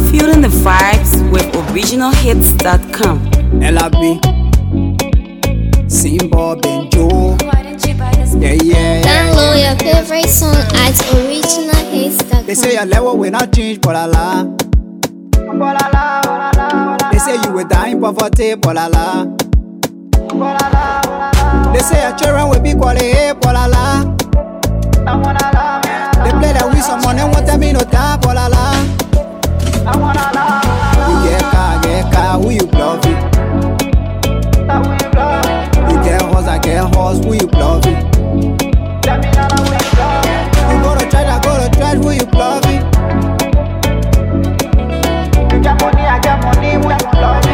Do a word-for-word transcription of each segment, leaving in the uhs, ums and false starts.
Feeling the vibes with original hits dot com. L A B, Simba Benjo. Yeah, yeah, yeah. Download your favorite song at original hits dot com. They say your level will not change, but la la. They say you will die in poverty, but la la. They say your children will be quality, but la la. They play that with someone and want them in no time, but la la. You get car, get car, who you love it? You get horse, I get horse, who you love it? You go to church, I go to church, who you love it? You get money, I get money, who you love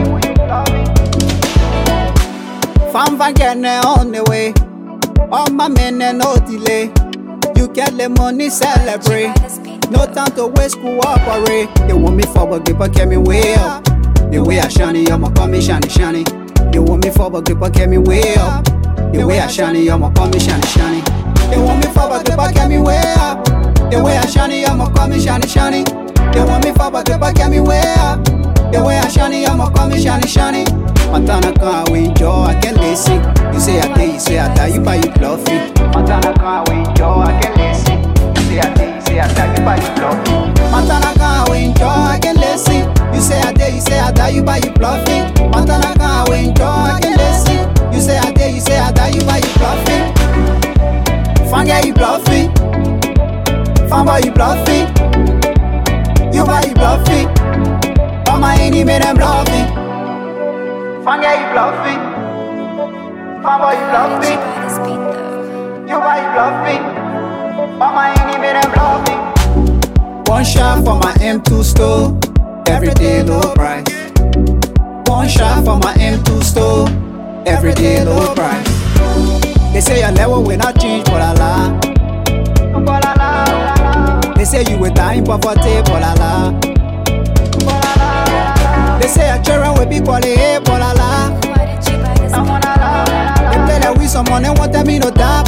it? Fam fan getting on the way. All my men and no delay. You get the money, celebrate. No time to waste, cooperate. They want me forward, grip but get me way up. The way I shiny, I'ma call me shiny, shiny. They want me forward, grip but get me way up. The way I shiny, I'ma call me shiny, shiny. They want me forward, grip but get me way up. The way I shiny, I'ma call me shiny, shiny. They want me forward, grip but get me way up. The way I shiny, I'ma call me shiny, shiny. Montana can't win, Joe, I can't listen. You say I did, you say I die, you buy you bluff it. Montana can't win, Joe, I can't listen. You say I did, you say I die, you buy you bluff it. Montana can't win, Joe, I can't listen. You say I did, you say I die, you buy you bluff it. Montana can't win, Joe, I can't listen. You say I did, you say I die, you buy you bluff it. Fanga you bluff it. Fanga you bluff it. You buy you bluff it. All my enemy them bluff it. Fanga you bluff it. Fanga you bluff it. You buy you bluff it. All my enemy them bluff it. One shot for my M two store. Everyday low price. One shot for my M two store. Everyday low price. They say your level will not change, but la la. They say you will die in poverty, but la la. They say your children will be quality, but la la. They play that with someone and want them in no doubt,